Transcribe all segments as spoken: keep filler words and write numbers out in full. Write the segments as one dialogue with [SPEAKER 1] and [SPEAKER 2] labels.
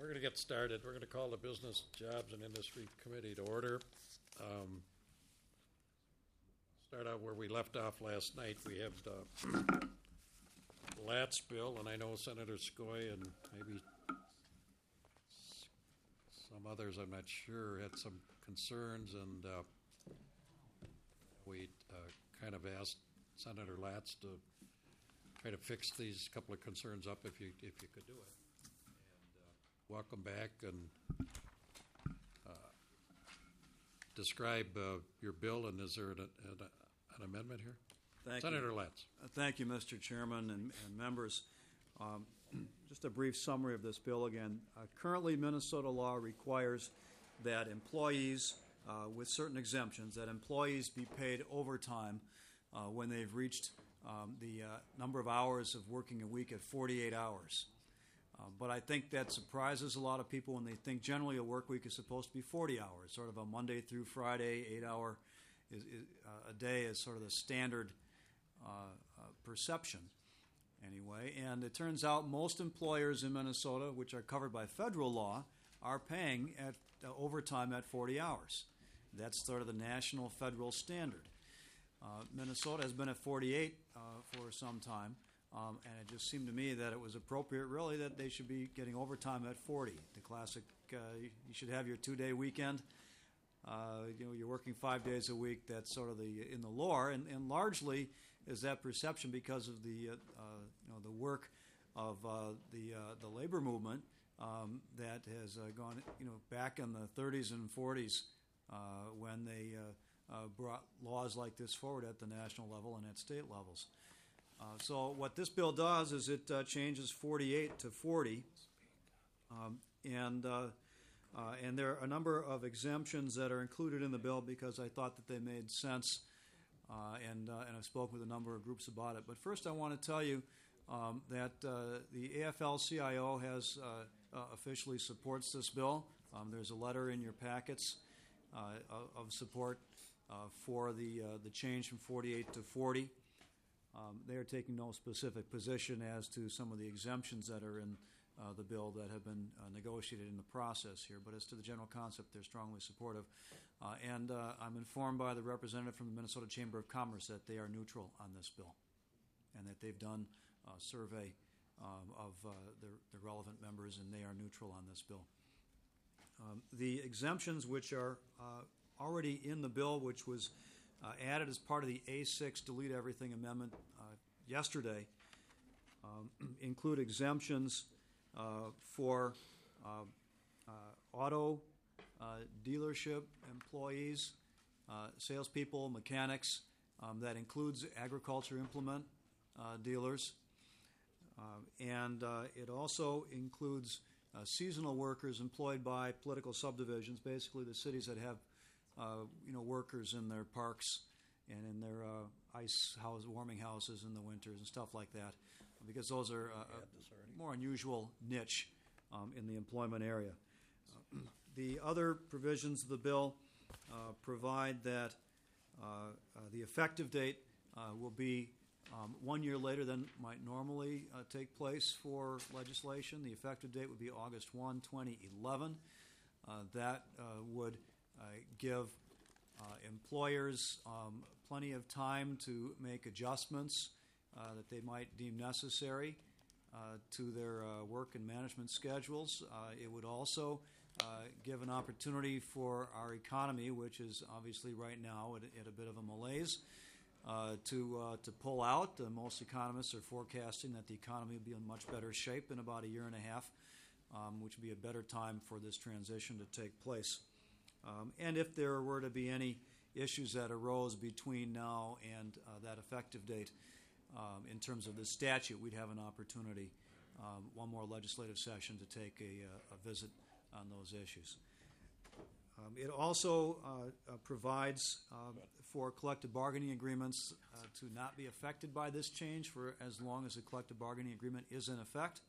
[SPEAKER 1] We're going to get started. We're going to call the Business, Jobs, and Industry Committee to order. Um, start out where we left off last night. We have the Latz bill, and I know Senator Skoye and maybe some others, I'm not sure, had some concerns, and uh, we uh, kind of asked Senator Latz to try to fix these couple of concerns up if you if you could do it. Welcome back, and uh, describe uh, your bill, and is there an, an, an amendment here?
[SPEAKER 2] Thank
[SPEAKER 1] Senator
[SPEAKER 2] you.
[SPEAKER 1] Latz.
[SPEAKER 2] Uh, thank you, Mister Chairman and, and members. Um, just a brief summary of this bill again. Uh, currently, Minnesota law requires that employees, uh, with certain exemptions, that employees be paid overtime uh, when they've reached um, the uh, number of hours of working a week at forty-eight hours. Uh, but I think that surprises a lot of people when they think generally a work week is supposed to be forty hours, sort of a Monday through Friday, eight-hour is, is, uh, a day is sort of the standard uh, uh, perception, anyway. And it turns out most employers in Minnesota, which are covered by federal law, are paying at uh, overtime at forty hours. That's sort of the national federal standard. Uh, Minnesota has been at forty-eight uh, for some time. Um, and it just seemed to me that it was appropriate, really, that they should be getting overtime at forty. The classic, uh, you should have your two-day weekend. Uh, you know, you're working five days a week. That's sort of the in the lore, and, and largely is that perception because of the uh, uh, you know the work of uh, the uh, the labor movement um, that has uh, gone you know back in the thirties and forties uh, when they uh, uh, brought laws like this forward at the national level and at state levels. Uh, so what this bill does is it uh, changes forty-eight to forty, um, and uh, uh, and there are a number of exemptions that are included in the bill because I thought that they made sense, uh, and uh, and I've spoken with a number of groups about it. But first, I want to tell you um, that uh, the A F L C I O has uh, uh, officially supports this bill. Um, there's a letter in your packets uh, of support uh, for the uh, the change from forty-eight to forty. Um, they are taking no specific position as to some of the exemptions that are in uh, the bill that have been uh, negotiated in the process here. But as to the general concept, they're strongly supportive. Uh, and uh, I'm informed by the representative from the Minnesota Chamber of Commerce that they are neutral on this bill and that they've done a survey um, of uh, the, the relevant members, and they are neutral on this bill. Um, the exemptions which are uh, already in the bill, which was Uh, added as part of the A six Delete Everything Amendment uh, yesterday, um, include exemptions uh, for uh, uh, auto uh, dealership employees, uh, salespeople, mechanics. Um, that includes agriculture implement uh, dealers. Uh, and uh, it also includes uh, seasonal workers employed by political subdivisions, basically the cities that have Uh, you know, workers in their parks and in their uh, ice house, warming houses in the winters and stuff like that, because those are uh, a more unusual niche um, in the employment area. Uh, the other provisions of the bill uh, provide that uh, uh, the effective date uh, will be um, one year later than might normally uh, take place for legislation. The effective date would be August first, twenty eleven. Uh, that uh, would Uh, give uh, employers um, plenty of time to make adjustments uh, that they might deem necessary uh, to their uh, work and management schedules. Uh, it would also uh, give an opportunity for our economy, which is obviously right now at, at a bit of a malaise, uh, to uh, to pull out. Uh, most economists are forecasting that the economy will be in much better shape in about a year and a half, um, which would be a better time for this transition to take place. Um, and if there were to be any issues that arose between now and uh, that effective date um, in terms of the statute, we'd have an opportunity, um, one more legislative session, to take a, a visit on those issues. Um, it also uh, uh, provides uh, for collective bargaining agreements uh, to not be affected by this change for as long as the collective bargaining agreement is in effect.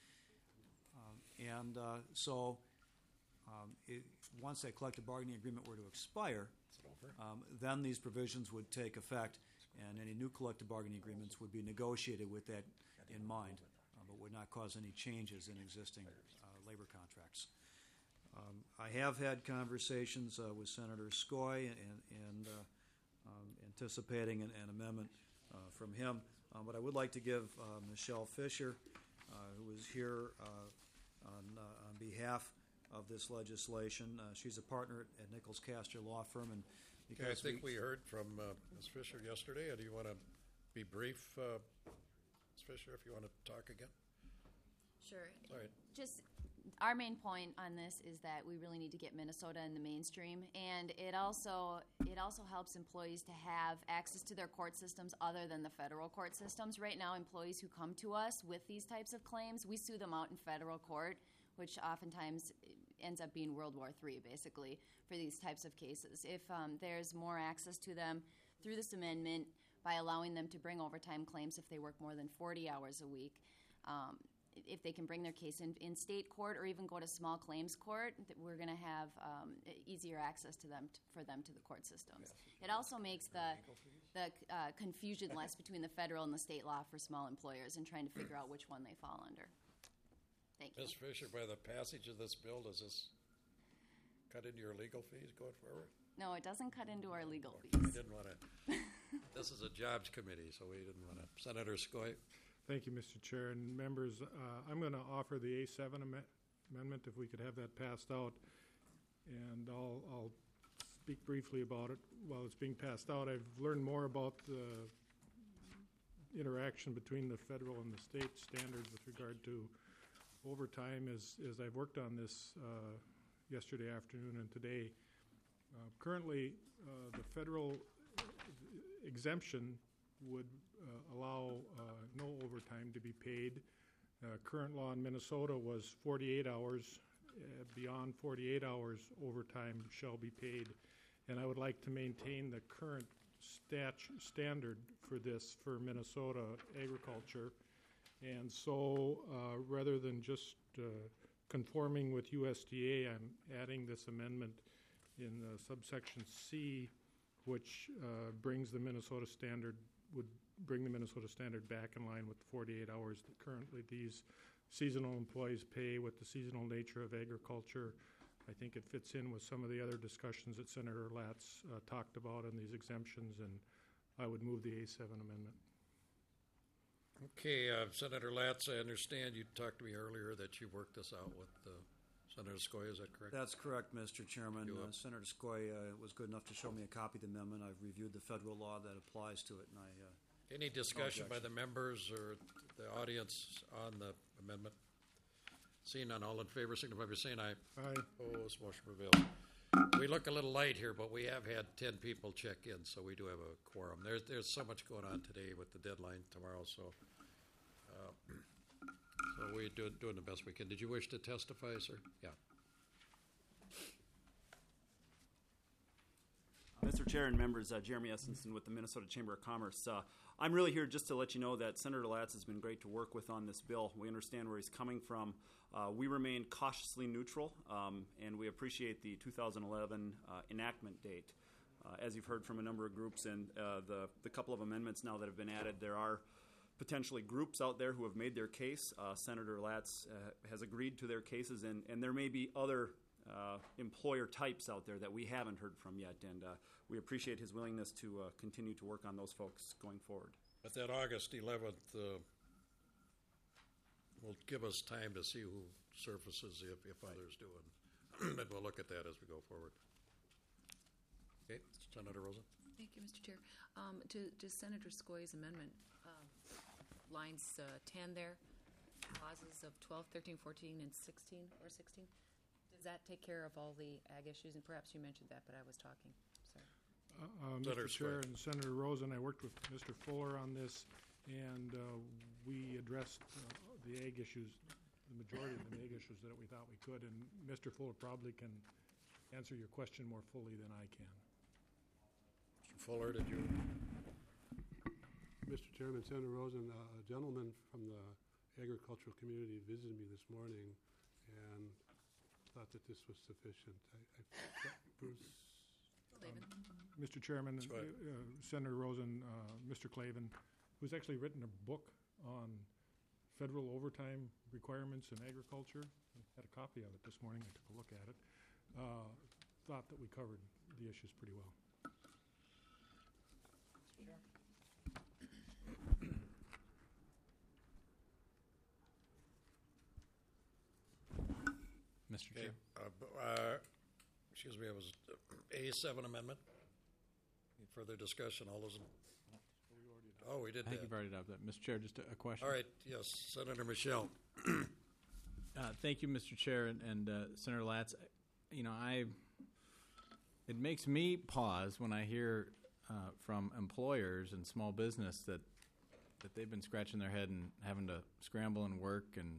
[SPEAKER 2] Um, and uh, so... Um, it, once that collective bargaining agreement were to expire, um, then these provisions would take effect, and any new collective bargaining agreements would be negotiated with that in mind. Uh, but would not cause any changes in existing uh, labor contracts. Um, I have had conversations uh, with Senator Skoye and, and uh, um, anticipating an, an amendment uh, from him. Um, but I would like to give uh, Michelle Fisher, uh, who is here uh, on, uh, on behalf of this legislation. Uh, she's a partner at Nichols Castor Law Firm, and
[SPEAKER 1] Okay, I think we heard from uh, Miz Fisher yesterday. Uh, Do you want to be brief, uh, Miz Fisher, if you want to talk again?
[SPEAKER 3] Sure.
[SPEAKER 1] All right.
[SPEAKER 3] Just our main point on this is that we really need to get Minnesota in the mainstream, and it also it also helps employees to have access to their court systems other than the federal court systems. Right now, employees who come to us with these types of claims, we sue them out in federal court, which oftentimes ends up being World War Three, basically, for these types of cases. If um, there's more access to them through this amendment by allowing them to bring overtime claims if they work more than forty hours a week, um, if they can bring their case in, in state court or even go to small claims court, that we're going to have um, easier access to them, t- for them to the court systems. It also makes the the uh, confusion less between the federal and the state law for small employers and trying to figure out which one they fall under. Thank you.
[SPEAKER 1] Miz Fisher, by the passage of this bill, does this cut into your legal fees going forward?
[SPEAKER 3] No, it doesn't cut into our legal
[SPEAKER 1] We
[SPEAKER 3] fees.
[SPEAKER 1] didn't want to. This is a jobs committee, so we didn't want to. Senator Skoye?
[SPEAKER 4] Thank you, Mister Chair, and members. Uh, I'm going to offer the A seven am- amendment, if we could have that passed out, and I'll, I'll speak briefly about it while it's being passed out. I've learned more about the interaction between the federal and the state standards with regard to overtime as, as I've worked on this uh, yesterday afternoon and today. Uh, currently, uh, the federal exemption would uh, allow uh, no overtime to be paid. Uh, current law in Minnesota was forty-eight hours. Uh, beyond forty-eight hours, overtime shall be paid. And I would like to maintain the current stat- standard for this for Minnesota agriculture. And so uh, rather than just uh, conforming with U S D A, I'm adding this amendment in uh, subsection C, which uh, brings the Minnesota standard, would bring the Minnesota standard back in line with the forty-eight hours that currently these seasonal employees pay with the seasonal nature of agriculture. I think it fits in with some of the other discussions that Senator Latz uh, talked about on these exemptions, and I would move the A seven amendment.
[SPEAKER 1] Okay, uh, Senator Latz, I understand you talked to me earlier that you worked this out with uh, Senator Skoye, is that correct?
[SPEAKER 2] That's correct, Mister Chairman.
[SPEAKER 1] You,
[SPEAKER 2] Uh,
[SPEAKER 1] uh,
[SPEAKER 2] Senator Skoye uh, was good enough to show me a copy of the amendment. I've reviewed the federal law that applies to it, and I uh,
[SPEAKER 1] Any discussion by
[SPEAKER 2] objection.
[SPEAKER 1] the members or the audience on the amendment? Seeing none, all in favor, signify by saying aye.
[SPEAKER 4] Aye.
[SPEAKER 1] Opposed, motion prevails. We look a little light here, but we have had ten people check in, so we do have a quorum. There's, there's so much going on today with the deadline tomorrow, so uh, so we're do, doing the best we can. Did you wish to testify, sir? Yeah.
[SPEAKER 5] Mister Chair and members, uh, Jeremy Essenson with the Minnesota Chamber of Commerce. Uh, I'm really here just to let you know that Senator Latz has been great to work with on this bill. We understand where he's coming from. Uh, we remain cautiously neutral, um, and we appreciate the two thousand eleven uh, enactment date. Uh, as you've heard from a number of groups and uh, the, the couple of amendments now that have been added, there are potentially groups out there who have made their case. Uh, Senator Latz uh, has agreed to their cases, and, and there may be other uh, employer types out there that we haven't heard from yet, and uh, we appreciate his willingness to uh, continue to work on those folks going forward.
[SPEAKER 1] But that August eleventh uh, will give us time to see who surfaces if, if others do, and and we'll look at that as we go forward. Okay, Senator Rosen?
[SPEAKER 6] Thank you, Mister Chair. Um, to, to Senator Skoye's amendment, um, lines uh, ten there, clauses of twelve, thirteen, fourteen, and sixteen, or sixteen. Does that take care of all the ag issues? And perhaps you mentioned that, but I was talking. Sorry.
[SPEAKER 4] Uh, uh,
[SPEAKER 1] Senator
[SPEAKER 4] Mister Chair
[SPEAKER 1] Skoye.
[SPEAKER 4] and Senator Rosen, I worked with Mister Fuller on this, and uh, we addressed uh, the ag issues, the majority of the ag issues that we thought we could, and Mister Fuller probably can answer your question more fully than I can.
[SPEAKER 1] Mister Fuller, did you?
[SPEAKER 7] Mister Chairman, Senator Rosen, uh, a gentleman from the agricultural community visited me this morning and thought that this was sufficient. I, I, Bruce?
[SPEAKER 6] Clavin.
[SPEAKER 4] Mister Chairman,
[SPEAKER 1] Go ahead.
[SPEAKER 4] uh, Senator Rosen, uh, Mister Clavin, who's actually written a book on federal overtime requirements in agriculture. I had a copy of it this morning. I took a look at it. Uh, thought that we covered the issues pretty well.
[SPEAKER 8] Mister
[SPEAKER 1] Okay,
[SPEAKER 8] Chair.
[SPEAKER 1] uh, b- uh, excuse me, it was A seven amendment. Any further discussion? All those in? Oh, we did
[SPEAKER 8] I think
[SPEAKER 1] that.
[SPEAKER 8] you've already adopted that. Mister Chair, just a, a question.
[SPEAKER 1] All right, yes, Senator Michelle.
[SPEAKER 8] Uh, thank you, Mister Chair, and, and uh, Senator Latz. You know, I it makes me pause when I hear uh, from employers and small business that that they've been scratching their head and having to scramble and work and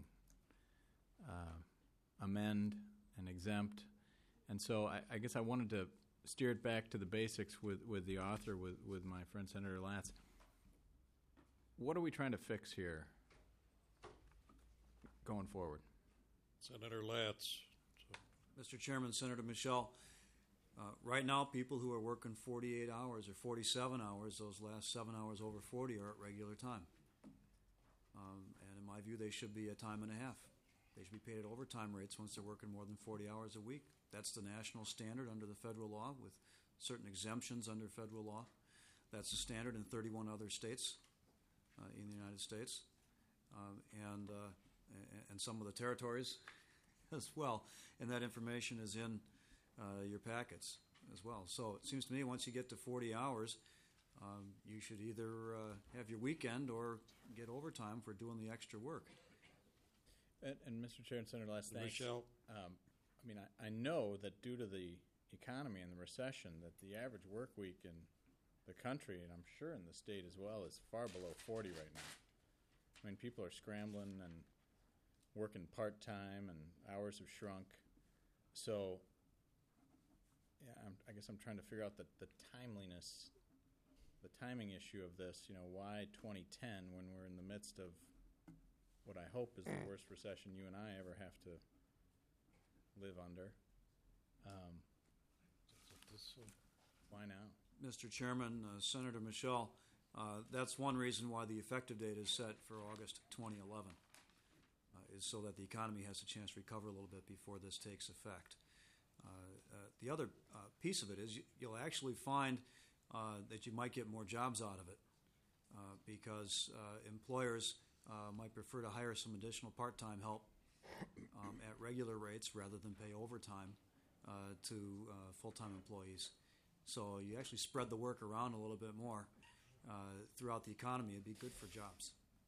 [SPEAKER 8] uh, amend and exempt. And so I, I guess I wanted to steer it back to the basics with, with the author, with, with my friend Senator Latz. What are we trying to fix here going forward?
[SPEAKER 1] Senator Latz.
[SPEAKER 2] Mister Chairman, Senator Michelle, uh, right now, people who are working forty-eight hours or forty-seven hours, those last seven hours over forty are at regular time. Um, and in my view, they should be a time and a half. They should be paid at overtime rates once they're working more than forty hours a week. That's the national standard under the federal law, with certain exemptions under federal law. That's the standard in thirty-one other states uh, in the United States, um, and uh, and some of the territories as well. And that information is in uh, your packets as well. So it seems to me once you get to forty hours, um, you should either uh, have your weekend or get overtime for doing the extra work.
[SPEAKER 8] And, and Mister Chair and Senator Latz, thanks.
[SPEAKER 1] Michelle.
[SPEAKER 8] Um, I mean, I, I know that due to the economy and the recession, that the average work week in the country, and I'm sure in the state as well, is far below forty right now. I mean, people are scrambling and working part-time, and hours have shrunk. So, yeah, I'm, I guess I'm trying to figure out the, the timeliness, the timing issue of this. You know, why twenty ten when we're in the midst of what I hope is the worst recession you and I ever have to live under? Um, why now?
[SPEAKER 2] Mister Chairman, uh, Senator Michelle, uh, that's one reason why the effective date is set for August twenty eleven, uh, is so that the economy has a chance to recover a little bit before this takes effect. Uh, uh, the other uh, piece of it is you, you'll actually find uh, that you might get more jobs out of it uh, because uh, employers uh, might prefer to hire some additional part-time help um, at regular rates rather than pay overtime uh, to uh, full-time employees. So you actually spread the work around a little bit more uh, throughout the economy. It'd be good for jobs.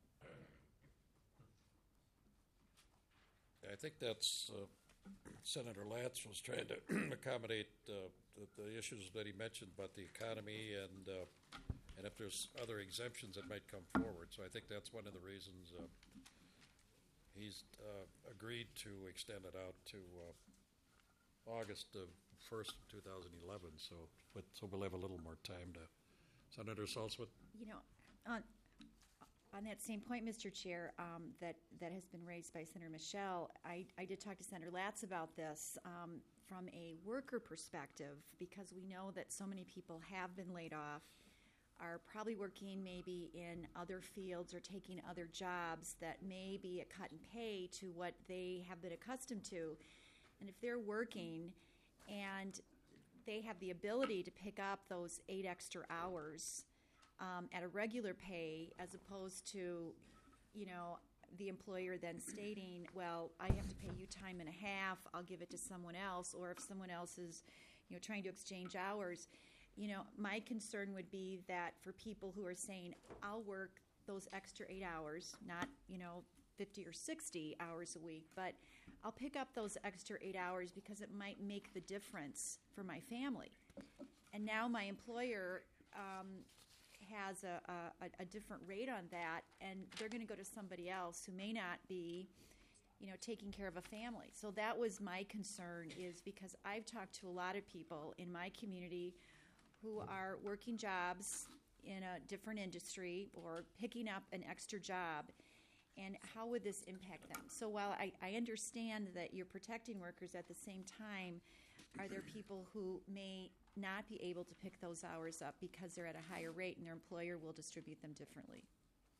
[SPEAKER 1] I think that's uh, Senator Latz was trying to accommodate uh, the, the issues that he mentioned about the economy and uh, and if there's other exemptions that might come forward. So I think that's one of the reasons uh, he's uh, agreed to extend it out to uh, August of first, two thousand eleven. So, but so we'll have a little more time to. Senator Salzman.
[SPEAKER 9] You know, on, on that same point, Mister Chair, um, that, that has been raised by Senator Michelle, I, I did talk to Senator Latz about this um, from a worker perspective because we know that so many people have been laid off, are probably working maybe in other fields or taking other jobs that may be a cut in pay to what they have been accustomed to. And if they're working and they have the ability to pick up those eight extra hours um, at a regular pay as opposed to, you know, the employer then stating, well, I have to pay you time and a half, I'll give it to someone else, or if someone else is, you know, trying to exchange hours. You know, my concern would be that for people who are saying, I'll work those extra eight hours, not, you know, fifty or sixty hours a week, but I'll pick up those extra eight hours because it might make the difference for my family. And now my employer um, has a, a, a different rate on that, and they're going to go to somebody else who may not be, you know, taking care of a family. So that was my concern, is because I've talked to a lot of people in my community who are working jobs in a different industry or picking up an extra job, and how would this impact them? So while I, I understand that you're protecting workers, at the same time, are there people who may not be able to pick those hours up because they're at a higher rate and their employer will distribute them differently?
[SPEAKER 2] Uh,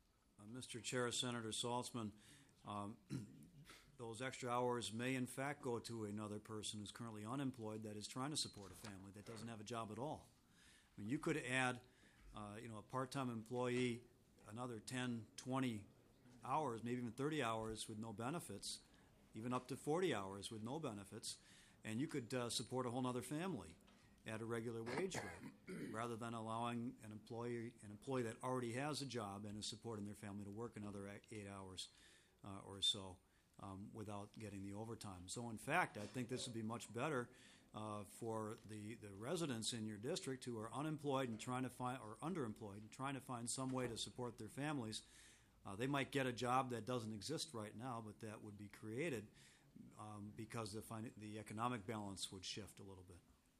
[SPEAKER 2] Mister Chair, Senator Saltzman, um, those extra hours may in fact go to another person who's currently unemployed that is trying to support a family that doesn't have a job at all. I mean, you could add, uh, you know, a part-time employee another ten, twenty hours, maybe even thirty hours with no benefits, even up to forty hours with no benefits, and you could uh, support a whole other family at a regular wage rate, rather than allowing an employee an employee that already has a job and is supporting their family to work another eight hours uh, or so um, without getting the overtime. So, in fact, I think this would be much better uh, for the, the residents in your district who are unemployed and trying to find or underemployed and trying to find some way to support their families. Uh, they might get a job that doesn't exist right now, but that would be created um, because the fin- the economic balance would shift a little bit.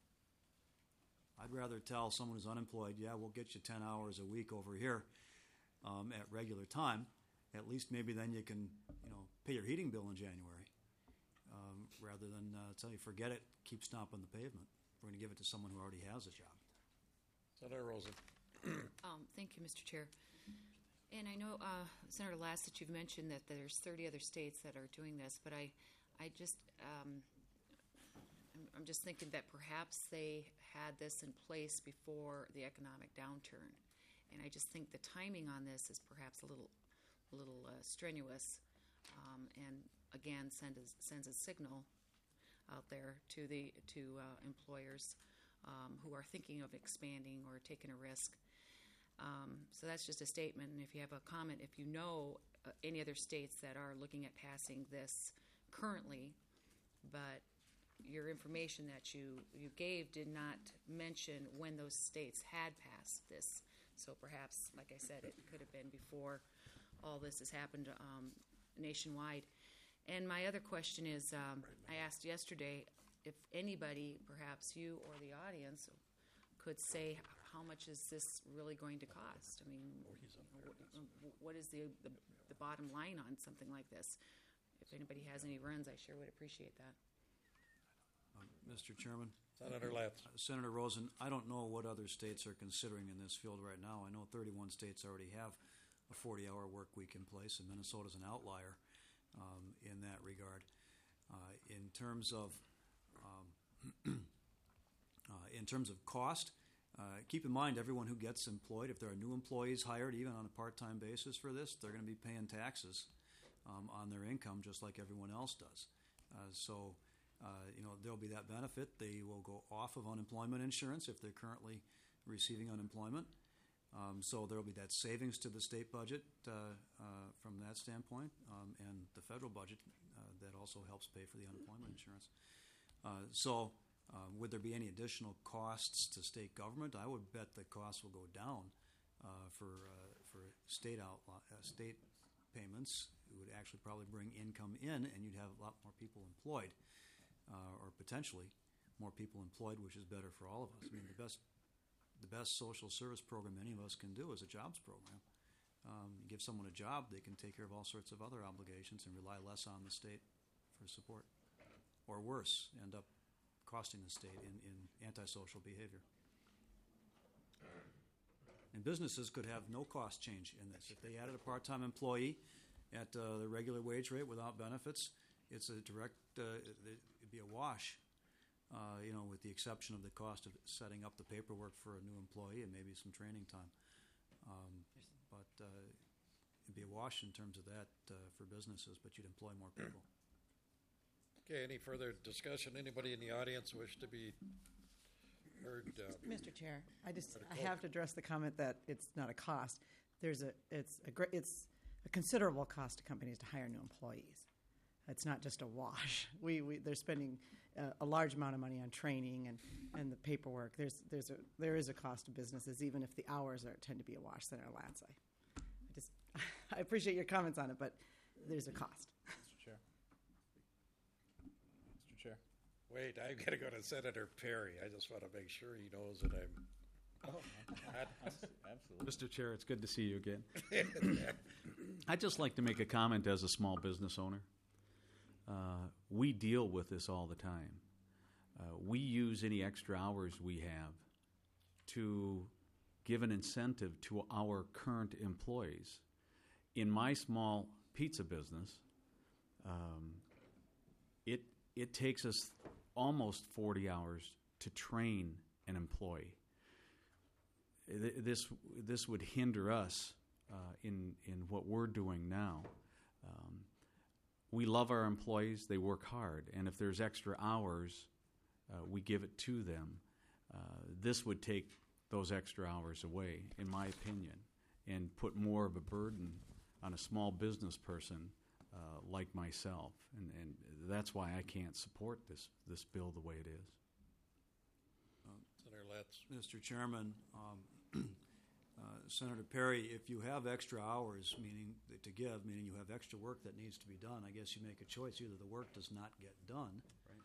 [SPEAKER 2] I'd rather tell someone who's unemployed, yeah, we'll get you ten hours a week over here um, at regular time. At least maybe then you can, you know, pay your heating bill in January, um, rather than uh, tell you, forget it, keep stomping the pavement. We're going to give it to someone who already has a job.
[SPEAKER 1] Senator Rosen.
[SPEAKER 6] Um, thank you, Mister Chair. And I know, uh, Senator Lass, that you've mentioned that there's thirty other states that are doing this, but I, I just, um, I'm, I'm just thinking that perhaps they had this in place before the economic downturn, and I just think the timing on this is perhaps a little, a little uh, strenuous, um, and again send a, sends a signal out there to the to uh, employers um, who are thinking of expanding or taking a risk. Um, so that's just a statement, and if you have a comment, if you know uh, any other states that are looking at passing this currently, but your information that you, you gave did not mention when those states had passed this. So perhaps, like I said, it could have been before all this has happened um, nationwide. And my other question is, um, I asked yesterday if anybody, perhaps you or the audience, could say how much is this really going to cost? I mean, what, what is the, the the bottom line on something like this? If anybody has any runs, I sure would appreciate that.
[SPEAKER 2] Um, Mister Chairman?
[SPEAKER 1] Senator Latz.
[SPEAKER 2] Uh, Senator Rosen, I don't know what other states are considering in this field right now. I know thirty-one states already have a forty-hour work week in place, and Minnesota's an outlier um, in that regard. Uh, in terms of um, uh, in terms of cost, uh, keep in mind everyone who gets employed, if there are new employees hired, even on a part-time basis for this, they're going to be paying taxes um, on their income just like everyone else does. Uh, so. Uh, you know, there'll be that benefit. They will go off of unemployment insurance if they're currently receiving unemployment. Um, so there'll be that savings to the state budget uh, uh, from that standpoint, um, and the federal budget uh, that also helps pay for the unemployment insurance. Uh, so uh, would there be any additional costs to state government? I would bet the costs will go down uh, for uh, for state outlaw, uh, state payments. It would actually probably bring income in, and you'd have a lot more people employed. Uh, or potentially more people employed, which is better for all of us. I mean, the best, the best social service program any of us can do is a jobs program. Um, you give someone a job, they can take care of all sorts of other obligations and rely less on the state for support. Or worse, end up costing the state in, in antisocial behavior. And businesses could have no cost change in this. If they added a part-time employee at uh, the regular wage rate without benefits, it's a direct, uh, it'd be a wash, uh, you know, with the exception of the cost of setting up the paperwork for a new employee and maybe some training time. Um, but uh, it'd be a wash in terms of that uh, for businesses, but you'd employ more people.
[SPEAKER 1] Okay, any further discussion? Anybody in the audience wish to be heard? Uh,
[SPEAKER 10] Mister Chair, I just
[SPEAKER 1] Senator
[SPEAKER 10] I
[SPEAKER 1] Coke.
[SPEAKER 10] have to address the comment that it's not a cost. There's a it's a great it's a considerable cost to companies to hire new employees. It's not just a wash. We, we they're spending uh, a large amount of money on training and, and the paperwork. There's there's a there is a cost to businesses, even if the hours are tend to be a wash. Senator Latz, I, I just I appreciate your comments on it, but there's a cost.
[SPEAKER 8] Mister Chair. Mister Chair.
[SPEAKER 1] Wait, I've got to go to Senator Perry. I just want to make sure he knows that I'm.
[SPEAKER 8] Oh, absolutely.
[SPEAKER 11] Mister Chair, it's good to see you again. I'd just like to make a comment as a small business owner. Uh, we deal with this all the time. Uh, we use any extra hours we have to give an incentive to our current employees. in my small pizza business, um, it it takes us almost forty hours to train an employee. Th- This this would hinder us uh, in in what we're doing now. Um, we love our employees; they work hard, and if there's extra hours, uh, we give it to them. Uh, this would take those extra hours away, in my opinion, and put more of a burden on a small business person uh, like myself, and, and that's why I can't support this this bill the way it is.
[SPEAKER 1] Senator Latz.
[SPEAKER 2] Mister Chairman, um, uh, Senator Perry, if you have extra hours, meaning to give, meaning you have extra work that needs to be done, I guess you make a choice. Either the work does not get done,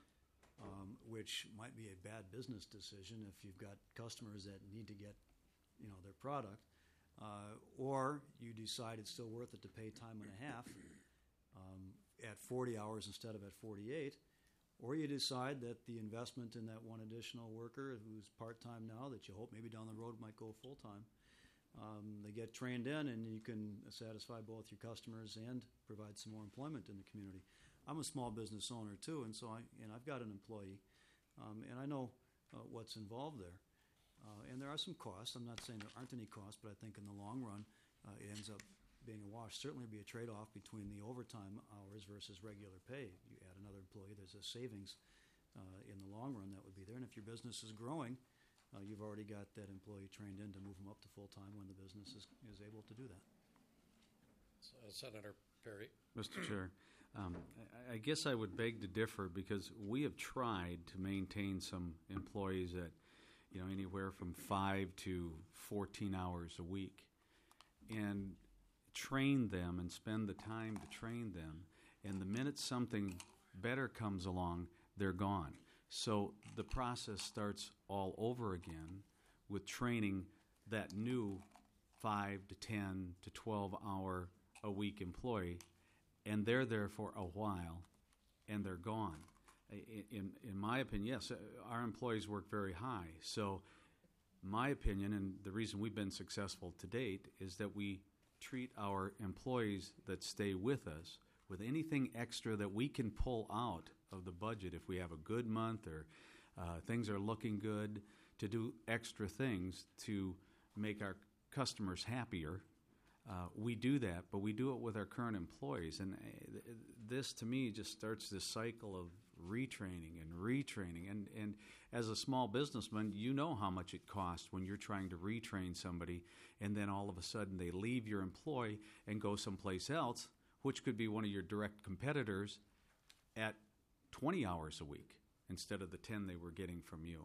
[SPEAKER 2] um, which might be a bad business decision if you've got customers that need to get, you know, their product, uh, or you decide it's still worth it to pay time and a half um, at forty hours instead of at forty-eight. Or you decide that the investment in that one additional worker who's part-time now, that you hope maybe down the road might go full-time, um, they get trained in and you can satisfy both your customers and provide some more employment in the community. I'm a small business owner too, and so I and I've got an employee, um, and I know uh, what's involved there. Uh, and there are some costs. I'm not saying there aren't any costs, but I think in the long run uh, it ends up being a wash. Certainly be a trade-off between the overtime hours versus regular pay. You add another employee, there's a savings uh, in the long run that would be there. And if your business is growing, uh, you've already got that employee trained in to move them up to full-time when the business is, is able to do that.
[SPEAKER 1] So, Senator Perry.
[SPEAKER 11] Mister Chair, um, I, I guess I would beg to differ because we have tried to maintain some employees at, you know, anywhere from five to fourteen hours a week, and train them and spend the time to train them. And the minute something better comes along, they're gone. So the process starts all over again with training that new five to ten to twelve hour a week employee, and they're there for a while, and they're gone. In, in my opinion, yes, our employees work very high. So my opinion, and the reason we've been successful to date, is that we treat our employees that stay with us with anything extra that we can pull out of the budget if we have a good month or uh, things are looking good, to do extra things to make our customers happier. Uh, we do that, but we do it with our current employees. And uh, this, to me, just starts this cycle of retraining and retraining. And, and as a small businessman, you know how much it costs when you're trying to retrain somebody, and then all of a sudden they leave your employ and go someplace else, which could be one of your direct competitors, at twenty hours a week instead of the ten they were getting from you.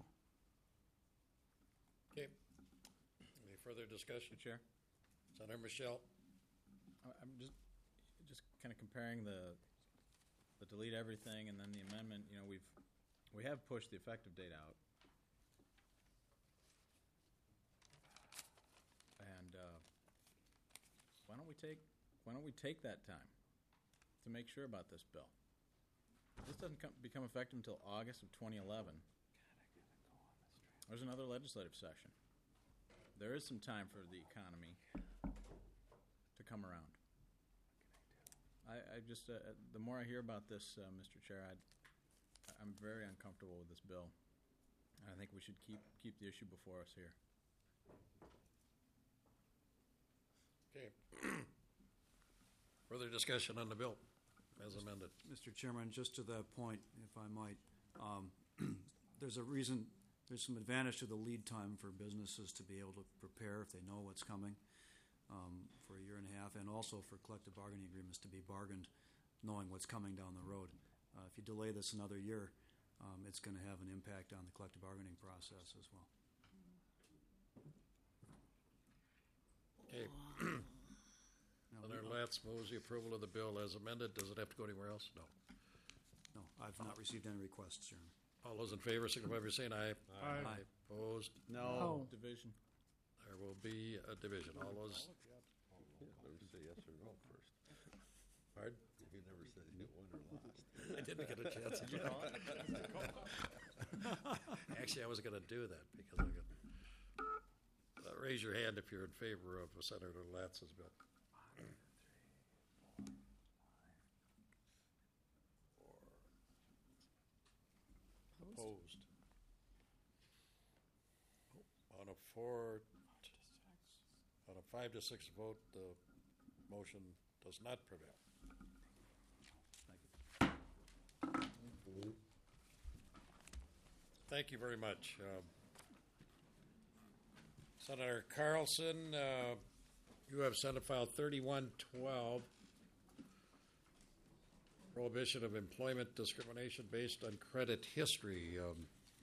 [SPEAKER 1] Okay. Any further discussion?
[SPEAKER 8] Chair?
[SPEAKER 1] Senator Michelle.
[SPEAKER 8] I- I'm just, just kind of comparing the, the delete everything and then the amendment. You know, we've, we have pushed the effective date out. And uh, why don't we take, why don't we take that time to make sure about this bill? This doesn't come, become effective until August of twenty eleven. There's another legislative session. There is some time for the economy to come around. I, I just, uh, the more I hear about this, uh, Mister Chair, I'd, I'm very uncomfortable with this bill. And I think we should keep, keep the issue before us here.
[SPEAKER 1] Okay. Further discussion on the bill as amended.
[SPEAKER 2] Mister Chairman, just to that point, if I might, um, there's a reason, there's some advantage to the lead time for businesses to be able to prepare if they know what's coming um, for a year and a half, and also for collective bargaining agreements to be bargained knowing what's coming down the road. Uh, if you delay this another year, um, it's going to have an impact on the collective bargaining process as well.
[SPEAKER 1] Okay. Senator Latz moves the approval of the bill as amended. Does it have to go anywhere else? No.
[SPEAKER 2] No, I've not received any requests, Chairman.
[SPEAKER 1] All those in favor signify by saying aye.
[SPEAKER 4] Aye.
[SPEAKER 1] Opposed?
[SPEAKER 10] No.
[SPEAKER 8] Division.
[SPEAKER 1] There will be a division. All those.
[SPEAKER 12] Never say yes or no first.
[SPEAKER 1] Pardon?
[SPEAKER 12] You never said you won or lost.
[SPEAKER 1] I didn't get a chance. Did you call it? Actually, I was going to do that because I could. Uh, raise your hand if you're in favor of Senator Latz's bill. Opposed? On a four, on a five to six vote, the motion does not prevail. Thank you very much. Um, Senator Carlson, uh, you have Senate File thirty-one twelve, prohibition of employment discrimination based on credit history. Um,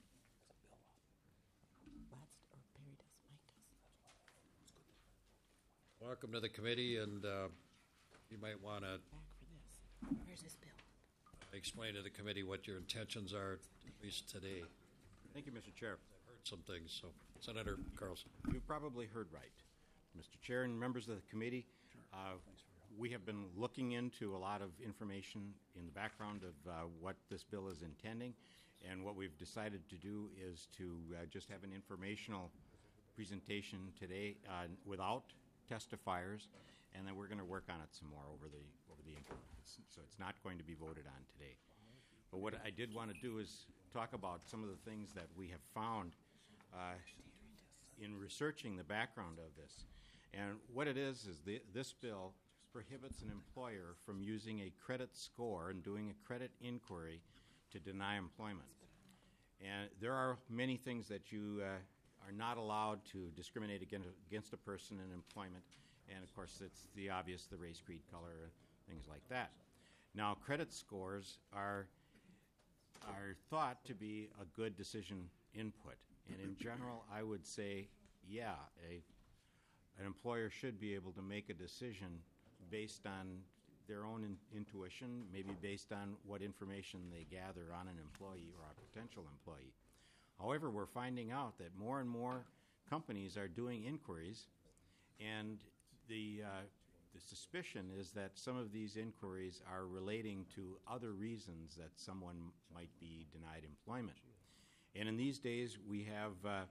[SPEAKER 1] welcome to the committee, and uh, you might want to
[SPEAKER 6] Where's this bill?
[SPEAKER 1] explain to the committee what your intentions are, at least today.
[SPEAKER 13] Thank you, Mister Chair.
[SPEAKER 1] I've heard some things, so Senator Carlson.
[SPEAKER 13] You've probably heard right. Mister Chair and members of the committee, uh, we have been looking into a lot of information in the background of uh, what this bill is intending, and what we've decided to do is to uh, just have an informational presentation today uh, without testifiers, and then we're going to work on it some more over the over the interim. So it's not going to be voted on today. But what I did want to do is talk about some of the things that we have found uh, in researching the background of this. And what it is is the, this bill prohibits an employer from using a credit score and doing a credit inquiry to deny employment. And there are many things that you uh, are not allowed to discriminate against, against a person in employment. And of course, it's the obvious, the race, creed, color, things like that. Now, credit scores are are thought to be a good decision input. And in general, I would say, yeah, a, an employer should be able to make a decision based on their own in, intuition, maybe based on what information they gather on an employee or a potential employee. However, we're finding out that more and more companies are doing inquiries, and the uh, the suspicion is that some of these inquiries are relating to other reasons that someone might be denied employment. And in these days, we have uh,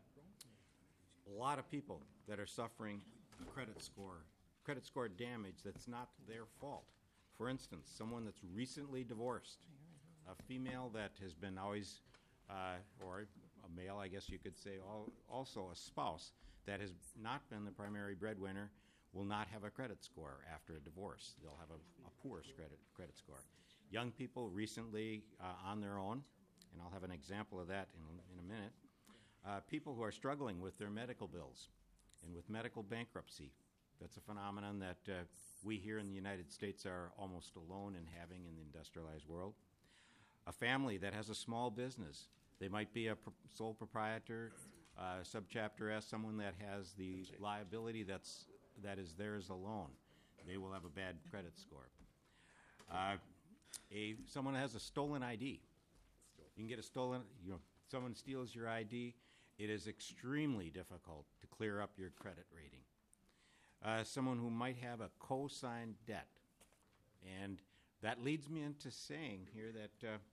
[SPEAKER 13] a lot of people that are suffering credit score, credit score damage that's not their fault. For instance, someone that's recently divorced, a female that has been always, uh, or a male, I guess you could say, all, also a spouse that has not been the primary breadwinner, will not have a credit score after a divorce. They'll have a, a poor credit credit score. Young people recently uh, on their own, and I'll have an example of that in, in a minute, uh, people who are struggling with their medical bills and with medical bankruptcy. That's a phenomenon that uh, we here in the United States are almost alone in having in the industrialized world. A family that has a small business. They might be a pro- sole proprietor, uh, subchapter S, someone that has the liability that's that is theirs alone. They will have a bad credit score. Uh, a someone has a stolen I D. You can get a stolen, you know, someone steals your I D, it is extremely difficult to clear up your credit rating. Uh, someone who might have a co-signed debt. And that leads me into saying here that uh,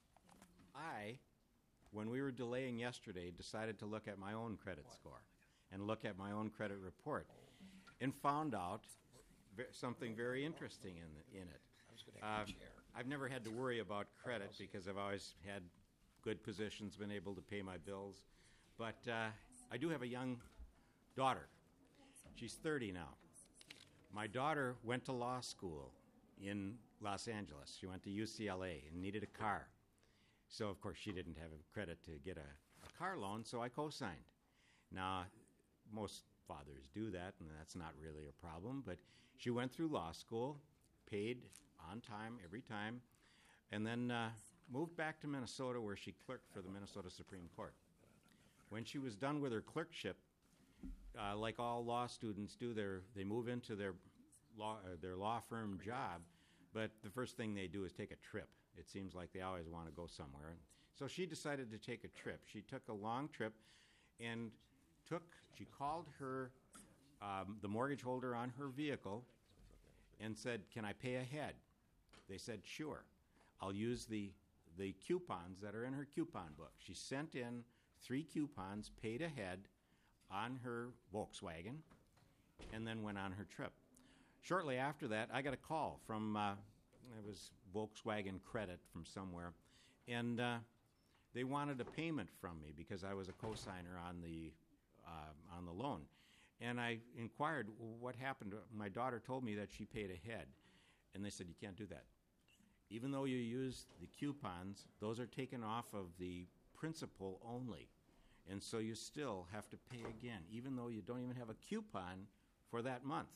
[SPEAKER 13] I, when we were delaying yesterday, decided to look at my own credit score and look at my own credit report, and found out ve- something very interesting in, the, in it. Uh, I've never had to worry about credit because I've always had good positions, been able to pay my bills. But uh, I do have a young daughter. She's thirty now. My daughter went to law school in Los Angeles. She went to U C L A and needed a car. So, of course, she didn't have credit to get a, a car loan, so I co-signed. Now, most fathers do that, and that's not really a problem, but she went through law school, paid on time every time, and then uh, moved back to Minnesota, where she clerked for the Minnesota Supreme Court. When she was done with her clerkship, uh, like all law students do, they move into their law, uh, their law firm job, but the first thing they do is take a trip. It seems like they always want to go somewhere. So she decided to take a trip. She took a long trip and took, she called her, um, the mortgage holder on her vehicle and said, "Can I pay ahead?" They said, "Sure. I'll use the, the coupons that are in her coupon book." She sent in three coupons, paid ahead on her Volkswagen, and then went on her trip. Shortly after that, I got a call from, uh, it was Volkswagen Credit from somewhere, and uh, they wanted a payment from me because I was a cosigner on the uh, on the loan. And I inquired, well, what happened? My daughter told me that she paid ahead. And they said, you can't do that. Even though you use the coupons, those are taken off of the principal only. And so you still have to pay again, even though you don't even have a coupon for that month.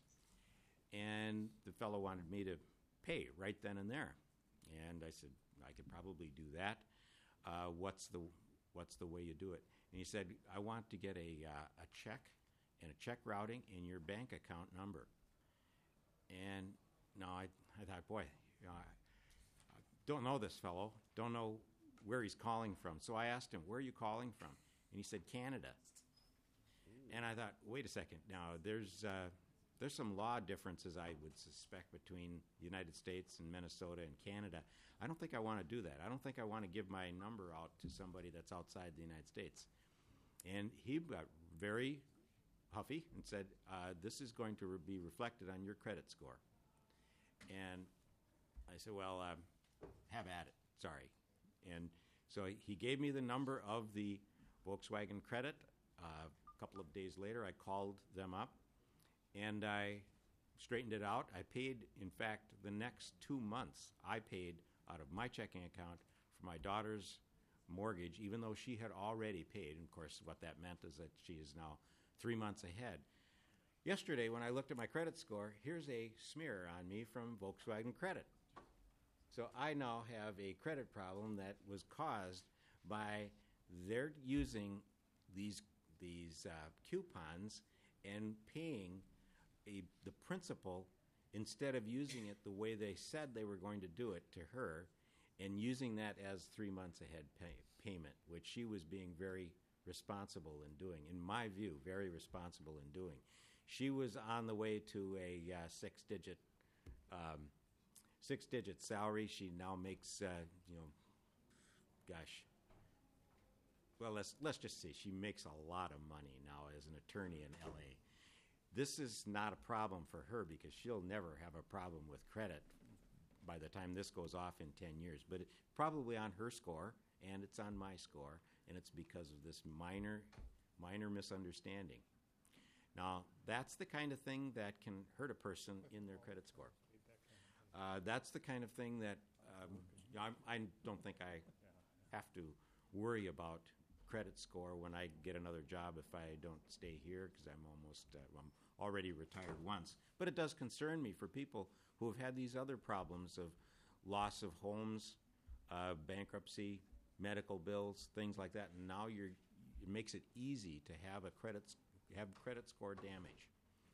[SPEAKER 13] And the fellow wanted me to pay right then and there. And I said, I could probably do that. Uh, what's the what's the way you do it? And he said, I want to get a, uh, a check and a check routing and your bank account number. And no, I, I thought, boy, you know, I, I don't know this fellow, don't know where he's calling from. So I asked him, where are you calling from? And he said, Canada. And I thought, wait a second, now there's uh, there's some law differences, I would suspect, between the United States and Minnesota and Canada. I don't think I want to do that. I don't think I want to give my number out to somebody that's outside the United States. And he got very huffy and said, uh, this is going to re- be reflected on your credit score. And I said, well, um, have at it. Sorry. And so he gave me the number of the Volkswagen Credit. Uh, a couple of days later, I called them up, and I straightened it out. I paid, in fact, the next two months, I paid out of my checking account for my daughter's mortgage, even though she had already paid. And, of course, what that meant is that she is now three months ahead. Yesterday, when I looked at my credit score, here's a smear on me from Volkswagen Credit. So I now have a credit problem that was caused by their using these these uh, coupons and paying a, the principal instead of using it the way they said they were going to do it to her, and using that as three months ahead pay, payment, which she was being very responsible in doing, in my view, very responsible in doing. She was on the way to a uh, six-digit, um, six-digit salary. She now makes, uh, you know, gosh, well, let's let's just say she makes a lot of money now as an attorney in L A. This is not a problem for her because she'll never have a problem with credit by the time this goes off in ten years. But it's probably on her score, and it's on my score, and it's because of this minor, minor misunderstanding. Now, that's the kind of thing that can hurt a person in their credit score. Uh, that's the kind of thing that um, you know, I, I don't think I have to worry about credit score when I get another job if I don't stay here, because I'm almost uh, I'm already retired once. But it does concern me for people who have had these other problems of loss of homes, uh, bankruptcy, medical bills, things like that. And now you're, it makes it easy to have a credit have credit score damage.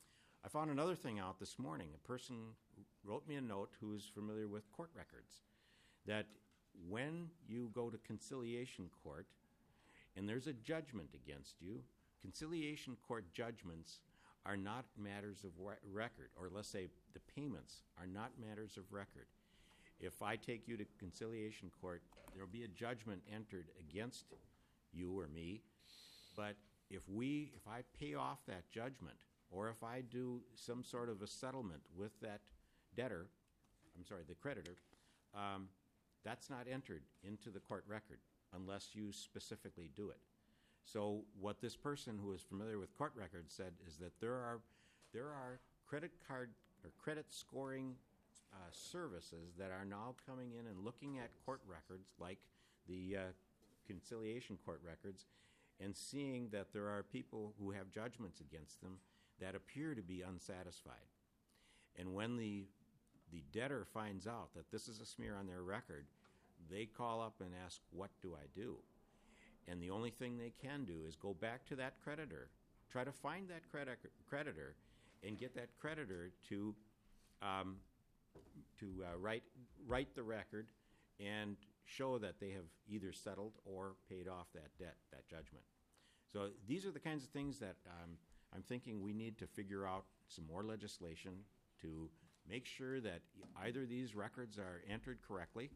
[SPEAKER 13] I found another thing out this morning. A person wrote me a note who is familiar with court records, that when you go to conciliation court and there's a judgment against you, conciliation court judgments are not matters of record, or let's say the payments are not matters of record. If I take you to conciliation court, there will be a judgment entered against you or me, but if we, if I pay off that judgment, or if I do some sort of a settlement with that debtor, I'm sorry, the creditor, um, that's not entered into the court record unless you specifically do it. So what this person who is familiar with court records said is that there are there are credit card or credit scoring uh, services that are now coming in and looking at court records, like the uh, conciliation court records, and seeing that there are people who have judgments against them that appear to be unsatisfied. And when the the debtor finds out that this is a smear on their record, they call up and ask, what do I do? And the only thing they can do is go back to that creditor, try to find that credit, creditor, and get that creditor to um, to uh, write write the record and show that they have either settled or paid off that debt, that judgment. So these are the kinds of things that um, I'm thinking we need to figure out some more legislation to make sure that either these records are entered correctly,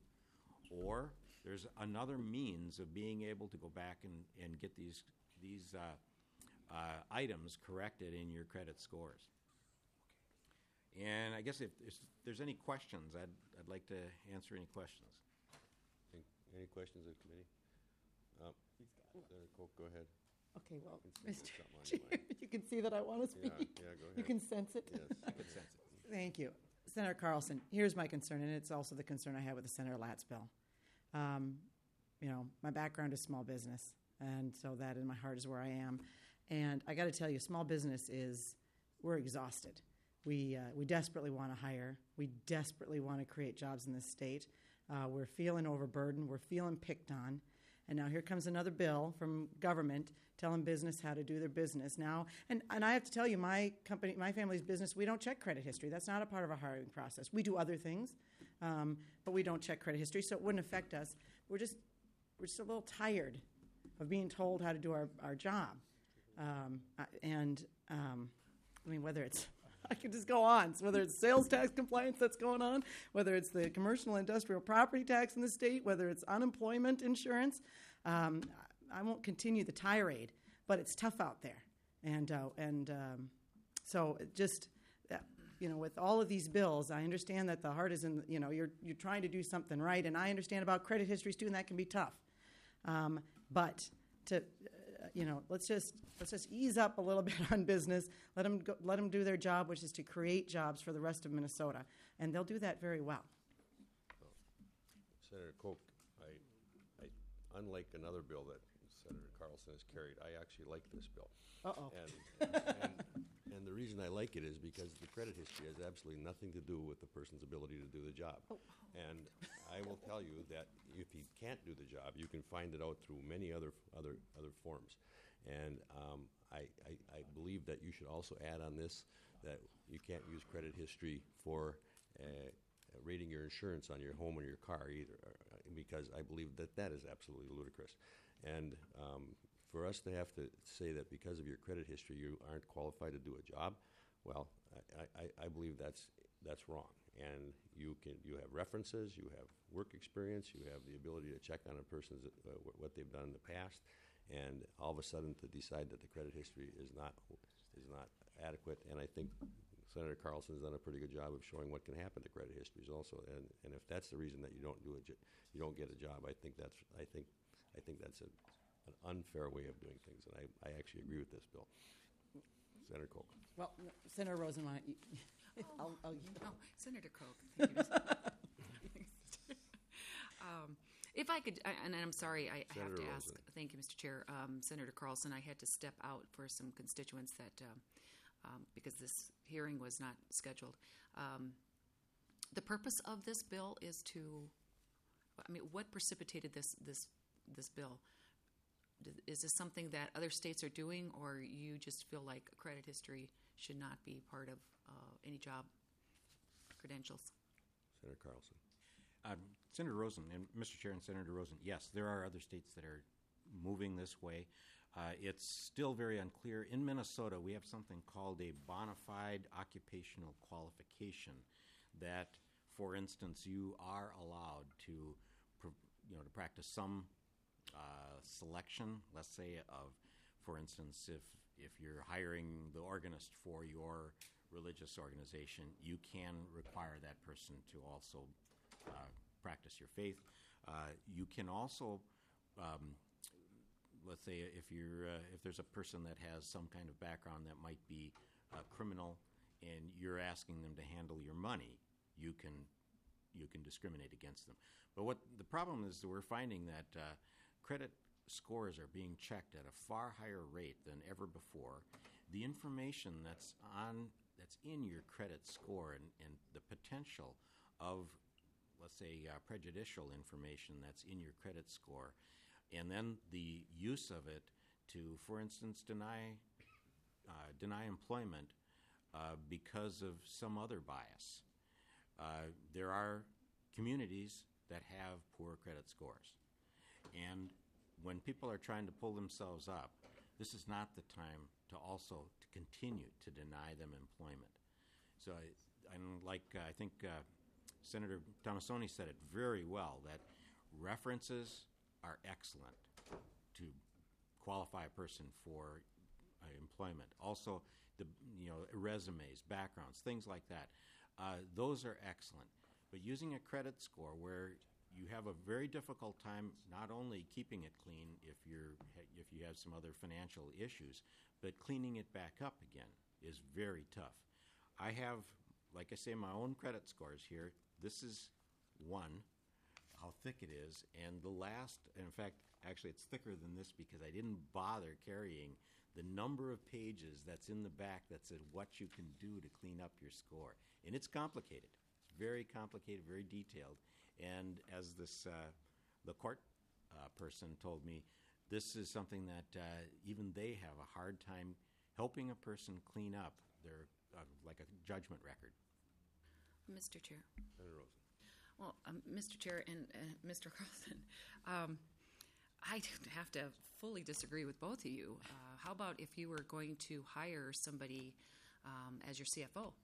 [SPEAKER 13] or there's another means of being able to go back and, and get these these uh, uh, items corrected in your credit scores. And I guess if, if there's any questions, I'd, I'd like to answer any questions.
[SPEAKER 12] Any questions of the committee? Uh, Senator Koch, go ahead.
[SPEAKER 10] Okay, well,
[SPEAKER 12] Can see
[SPEAKER 10] Mister
[SPEAKER 12] there's something on
[SPEAKER 10] Chair,
[SPEAKER 12] your mind.
[SPEAKER 10] you can see that I want to
[SPEAKER 12] Yeah,
[SPEAKER 10] speak.
[SPEAKER 12] yeah, go
[SPEAKER 10] You
[SPEAKER 12] ahead.
[SPEAKER 10] can sense it.
[SPEAKER 12] Yes.
[SPEAKER 13] I could sense it.
[SPEAKER 10] Thank you. Senator Carlson, here's my concern, and it's also the concern I have with the Senator Latz bill. Um, you know, my background is small business, and so that in my heart is where I am. And I got to tell you, small business is, we're exhausted. We, uh, we desperately want to hire. We desperately want to create jobs in this state. Uh, we're feeling overburdened. We're feeling picked on. And now here comes another bill from government telling business how to do their business now. And, and I have to tell you, my company, my family's business, we don't check credit history. That's not a part of our hiring process. We do other things, um, but we don't check credit history, so it wouldn't affect us. We're just, we're just a little tired of being told how to do our, our job. Um, uh, and, um, I mean, whether it's, I could just go on, so whether it's sales tax compliance that's going on, whether it's the commercial industrial property tax in the state, whether it's unemployment insurance, um, I won't continue the tirade, but it's tough out there. And, uh, and um, so it just, uh, you know, with all of these bills, I understand that the heart is in, you know, you're, you're trying to do something right, and I understand about credit histories too, and that can be tough. Um, but to, uh, you know, let's just let's just ease up a little bit on business. Let them go, let them do their job, which is to create jobs for the rest of Minnesota, and they'll do that very well.
[SPEAKER 12] Senator Koch, I, I, unlike another bill that Senator Carlson has carried, I actually like this bill.
[SPEAKER 10] Uh-oh.
[SPEAKER 12] And, and, and the reason I like it is because the credit history has absolutely nothing to do with the person's ability to do the job.
[SPEAKER 10] Oh.
[SPEAKER 12] And I will tell you that if he can't do the job, you can find it out through many other other other forms. And um, I, I, I believe that you should also add on this that you can't use credit history for uh, rating your insurance on your home or your car either, uh, because I believe that that is absolutely ludicrous. And um, for us to have to say that because of your credit history you aren't qualified to do a job, well, I, I, I believe that's that's wrong. And you can you have references, you have work experience, you have the ability to check on a person's uh, what they've done in the past, and all of a sudden to decide that the credit history is not is not adequate. And I think Senator Carlson's done a pretty good job of showing what can happen to credit histories also. And, and if that's the reason that you don't do a jo- you don't get a job, I think that's I think I think that's a, an unfair way of doing things. And I, I actually agree with this bill. Senator Koch.
[SPEAKER 10] Well, no, Senator Rosen, why don't you? I'll, I'll,
[SPEAKER 6] No, Senator Koch. Thank you, Mister um, if I could, I- and I'm sorry, I have
[SPEAKER 12] Senator
[SPEAKER 6] to ask.
[SPEAKER 12] Rosen.
[SPEAKER 6] Thank you, Mister Chair. Um, Senator Carlson, I had to step out for some constituents that, um, um, because this hearing was not scheduled. Um, the purpose of this bill is to, I mean, what precipitated this this this bill? Is this something that other states are doing, or you just feel like credit history should not be part of uh, any job credentials?
[SPEAKER 12] Senator Carlson.
[SPEAKER 13] Um, Senator Rosen, and Mister Chair and Senator Rosen, yes, there are other states that are moving this way. Uh, it's still very unclear. In Minnesota, we have something called a bona fide occupational qualification that, for instance, you are allowed to, pr- you know, to practice some uh, selection, let's say, of, for instance, if if you're hiring the organist for your religious organization, you can require that person to also uh, practice your faith. Uh, you can also, um, let's say, if you're uh, if there's a person that has some kind of background that might be uh, criminal, and you're asking them to handle your money, you can you can discriminate against them. But what the problem is that we're finding that uh, credit scores are being checked at a far higher rate than ever before. The information that's on that's in your credit score and, and the potential of, let's say, uh, prejudicial information that's in your credit score, and then the use of it to, for instance, deny uh, deny employment uh, because of some other bias. Uh, there are communities that have poor credit scores, and when people are trying to pull themselves up, this is not the time to also to continue to deny them employment. So, I, and like uh, I think uh, Senator Tomassoni said it very well, that references are excellent to qualify a person for uh, employment. Also, the you know resumes, backgrounds, things like that. Uh, those are excellent. But using a credit score where you have a very difficult time not only keeping it clean if you're if you have some other financial issues, but cleaning it back up again is very tough. I have, like I say, my own credit scores here. This is one, how thick it is, and the last, in fact, actually it's thicker than this because I didn't bother carrying the number of pages that's in the back that said what you can do to clean up your score. And it's complicated. It's very complicated, very detailed. And as this, uh, the court uh, person told me, this is something that uh, even they have a hard time helping a person clean up their, uh, like a judgment record.
[SPEAKER 6] Mister Chair.
[SPEAKER 12] Senator Rosen.
[SPEAKER 6] Well, um, Mister Chair and uh, Mister Carlson, um, I have to fully disagree with both of you. Uh, how about if you were going to hire somebody um, as your C F O,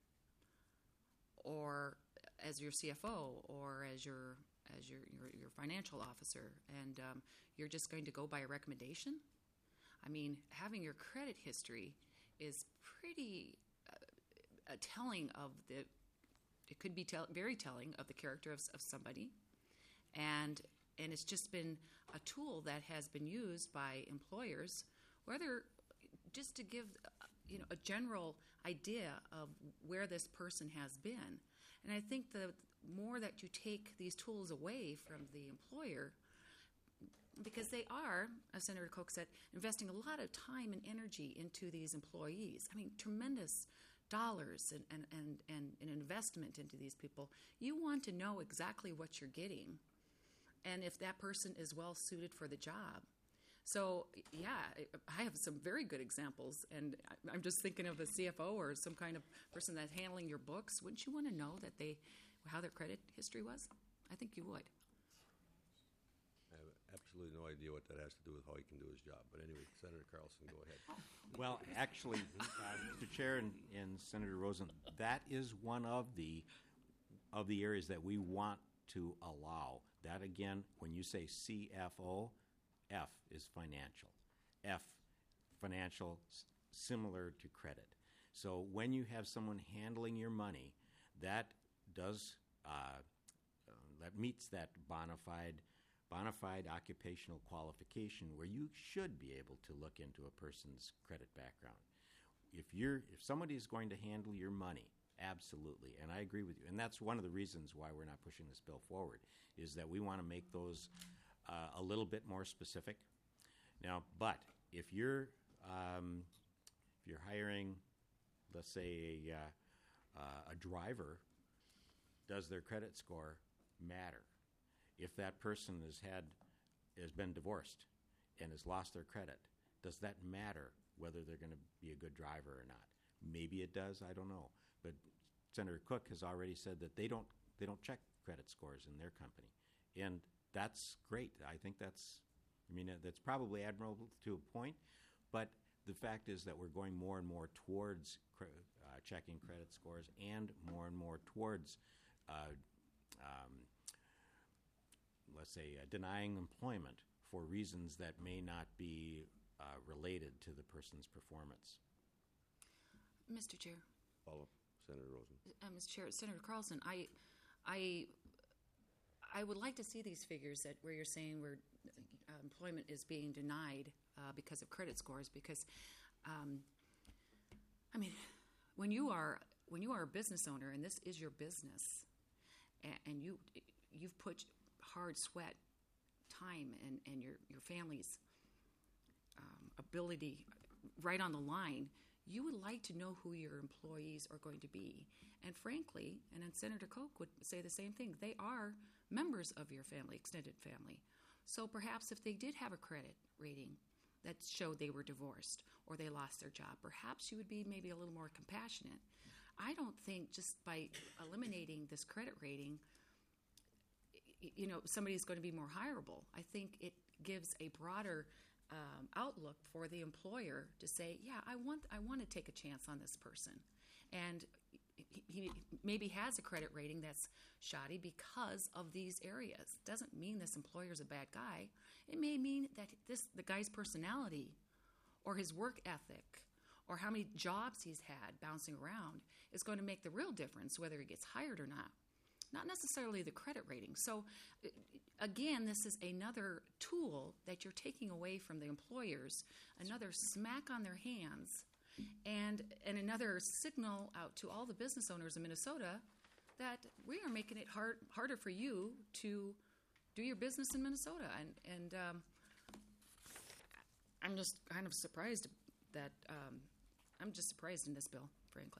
[SPEAKER 6] or as your C F O, or as your as your your, your financial officer, and um, you're just going to go by a recommendation? I mean, having your credit history is pretty uh, uh, telling of the. It could be tell, very telling of the character of, of somebody, and and it's just been a tool that has been used by employers, whether just to give uh, you know a general idea of where this person has been. And I think the more that you take these tools away from the employer, because they are, as Senator Koch said, investing a lot of time and energy into these employees. I mean, tremendous dollars and, and, and, and an investment into these people. You want to know exactly what you're getting and if that person is well suited for the job. So, yeah, I have some very good examples, and I'm just thinking of a C F O or some kind of person that's handling your books. Wouldn't you want to know that they, how their credit history was? I think you would.
[SPEAKER 12] I have absolutely no idea what that has to do with how he can do his job. But anyway, Senator Carlson, go ahead.
[SPEAKER 13] Well, actually, uh, Mister Chair and, and Senator Rosen, that is one of the of the areas that we want to allow. That again, when you say C F O, F is financial. F, financial, s- similar to credit. So when you have someone handling your money, that does uh, uh, that meets that bona fide bona fide occupational qualification where you should be able to look into a person's credit background. If you're if somebody is going to handle your money, absolutely, and I agree with you. And that's one of the reasons why we're not pushing this bill forward, is that we want to make those uh, a little bit more specific. Now, but if you're um, if you're hiring, let's say a, uh, uh, a driver, does their credit score matter? If that person has had has been divorced and has lost their credit, does that matter whether they're going to be a good driver or not? Maybe it does. I don't know. But Senator Cook has already said that they don't they don't check credit scores in their company, and that's great. I think that's I mean that's probably admirable to a point, but the fact is that we're going more and more towards cre- uh, checking credit scores and more and more towards. Uh, um, let's say, uh, denying employment for reasons that may not be uh, related to the person's performance.
[SPEAKER 6] Mister Chair.
[SPEAKER 12] Follow, Senator Rosen.
[SPEAKER 6] Uh, Mister Chair, Senator Carlson, I, I, I would like to see these figures that where you're saying where uh, employment is being denied uh, because of credit scores. Because, um, I mean, when you are when you are a business owner and this is your business, and, and you you've put hard sweat, time, and, and your, your family's um, ability right on the line, you would like to know who your employees are going to be. And frankly, and then Senator Koch would say the same thing, they are members of your family, extended family. So perhaps if they did have a credit rating that showed they were divorced or they lost their job, perhaps you would be maybe a little more compassionate. I don't think just by eliminating this credit rating, you know, somebody's going to be more hireable. I think it gives a broader um, outlook for the employer to say, yeah, I want I want to take a chance on this person. And he, he maybe has a credit rating that's shoddy because of these areas. Doesn't mean this employer's a bad guy. It may mean that this the guy's personality or his work ethic or how many jobs he's had bouncing around is going to make the real difference whether he gets hired or not. not necessarily the credit rating. So, uh, again, this is another tool that you're taking away from the employers, another smack on their hands, and and another signal out to all the business owners in Minnesota that we are making it hard harder for you to do your business in Minnesota. And and um, I'm just kind of surprised that um, I'm just surprised in this bill, frankly.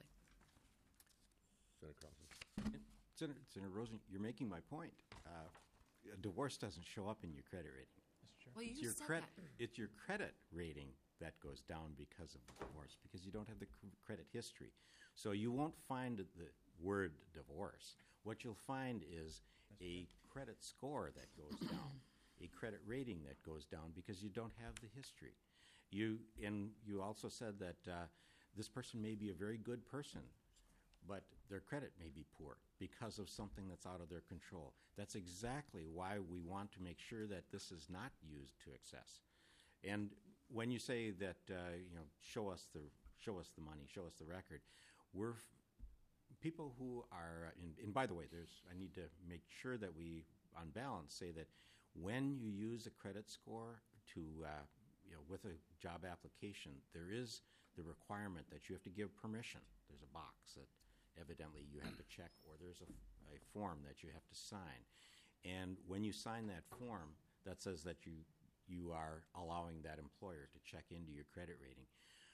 [SPEAKER 12] Senator Carlson.
[SPEAKER 13] Senator, Senator Rosen, you're making my point. Uh, a divorce doesn't show up in your credit rating.
[SPEAKER 6] Well, you
[SPEAKER 13] It's
[SPEAKER 6] just
[SPEAKER 13] your
[SPEAKER 6] said
[SPEAKER 13] credit.
[SPEAKER 6] that.
[SPEAKER 13] It's your credit rating that goes down because of the divorce, because you don't have the c- credit history. So you won't find the word divorce. What you'll find is a credit score that goes down, a credit rating that goes down because you don't have the history. You and you also said that uh, this person may be a very good person, but their credit may be poor because of something that's out of their control. That's exactly why we want to make sure that this is not used to excess. And when you say that, uh, you know, show us the show us the money, show us the record, we're f- people who are. In, and by the way, there's. I need to make sure that we, on balance, say that when you use a credit score to, uh, you know, with a job application, there is the requirement that you have to give permission. There's a box that evidently you have to check, or there's a, a form that you have to sign. And when you sign that form, that says that you you are allowing that employer to check into your credit rating.